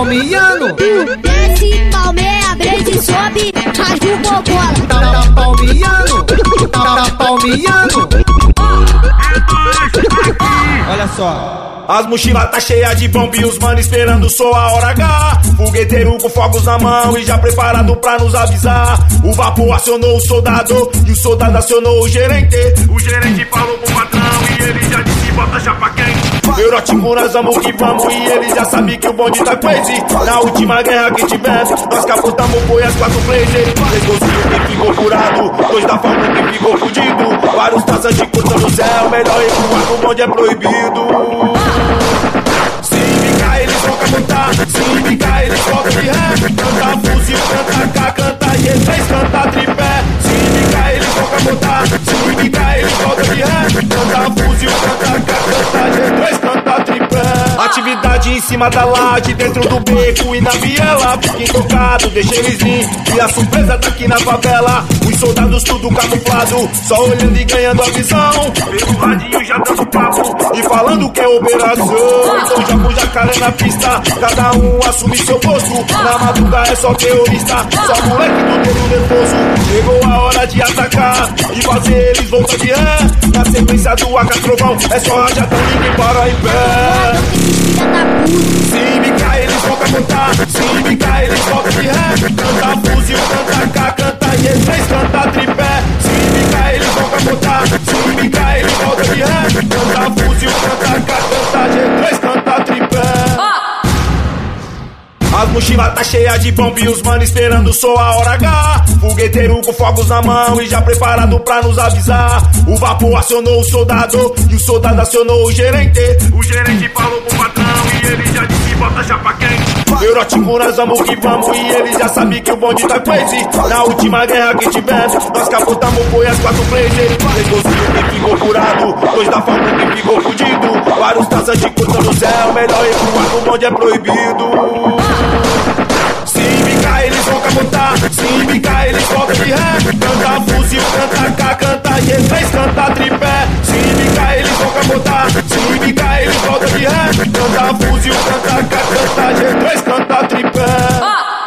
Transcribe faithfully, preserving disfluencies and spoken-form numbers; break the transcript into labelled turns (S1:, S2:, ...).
S1: palmiano.
S2: Desce, palmeia, brede, sobe, rasga o bobola.
S1: Tá palmiano, tá palmiano. Olha só.
S3: As mochilas tá cheia de bomba e os mano esperando só a hora H. Fogueteiro com fogos na mão e já preparado pra nos avisar. O vapor acionou o soldado e o soldado acionou o gerente. O gerente falou pro patrão e ele já disse bota chapa quente. Neurótico nós vamos que vamos e ele já sabe que o bonde tá crazy. Na última guerra que tivemos, nós capotamos o boi as quatro blazer. Três golzinhos que ficou curado, dois da forma que ficou fudido. Vários taças de curta no céu, melhor recuar que o bonde é proibido. Se ficar eles vão capotar, se ficar eles voltam de ré. Canta fuzil, canta cá, canta e E três, canta tripé. Se ficar eles vão capotar, se ficar eles voltam de ré. Canta fuzil, canta cá, canta e E três, canta tripé. Atividade em cima da laje, dentro do beco e na viela. Fiquem tocados, deixa eles vir, e a surpresa tá aqui na favela. Os soldados tudo camuflado, só olhando e ganhando a visão. Pelo radinho já dando papo e falando que é operação. Então já com jacaré na pista, cada um assume seu posto. Na madruga é só terrorista, só moleque do dedo nervoso. Chegou a hora de atacar e fazer eles voltar de ré. Na sequência do A K trovão, é só rajadão, ninguém para em pé. Se bicar eles vão capotar, se bicar eles voltam de ré. Canta fuzil, canta cá, canta e E três, canta tripé. Se bicar eles vão capotar, se bicar eles voltam de ré. Canta fuzil, canta cá, canta e E três, canta tripé. As mochilas tá cheia de bomba e os mano esperando só a hora H. Fogueteiro com fogos na mão e já preparado pra nos avisar. O vapor acionou o soldado e o soldado acionou o gerente. O gerente falou pro patrão e ele já disse bota chapa quente. Neurótico nós vamos que vamos e ele já sabe que o bonde tá crazy. Na última guerra que tivemos, nós capotamos foi as quatro blazer. Três golzinhos que ficou curado, dois da forma que ficou fudido. Vários taças de curta no céu, melhor recuar que o bonde é proibido. Se bicar eles vão capotar, se bicar eles voltam de ré. Canta fuzil, canta